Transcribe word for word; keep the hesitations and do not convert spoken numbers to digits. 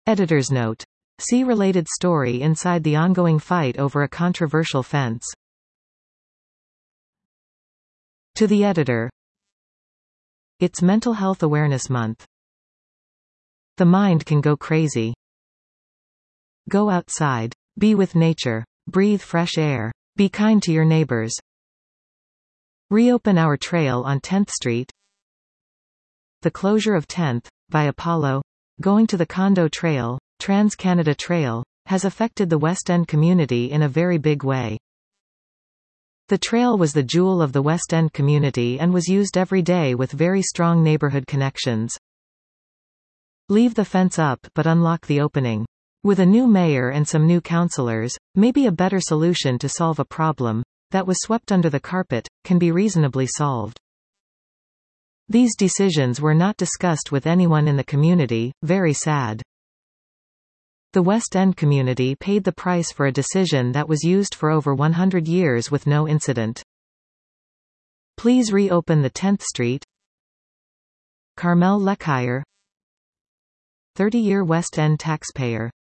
Editor's note. See related story inside the ongoing fight over a controversial fence. To the editor. It's Mental Health Awareness Month. The mind can go crazy. Go outside. Be with nature. Breathe fresh air. Be kind to your neighbors. Reopen our trail on tenth street. The closure of tenth, by Apollo, going to the Condo Trail, Trans-Canada Trail, has affected the West End community in a very big way. The trail was the jewel of the West End community and was used every day with very strong neighborhood connections. Leave the fence up but unlock the opening. With a new mayor and some new councillors, maybe a better solution to solve a problem that was swept under the carpet can be reasonably solved. These decisions were not discussed with anyone in the community, very sad. The West End community paid the price for a decision that was used for over one hundred years with no incident. Please reopen the tenth street. Carmel Leckire, thirty-year West End taxpayer.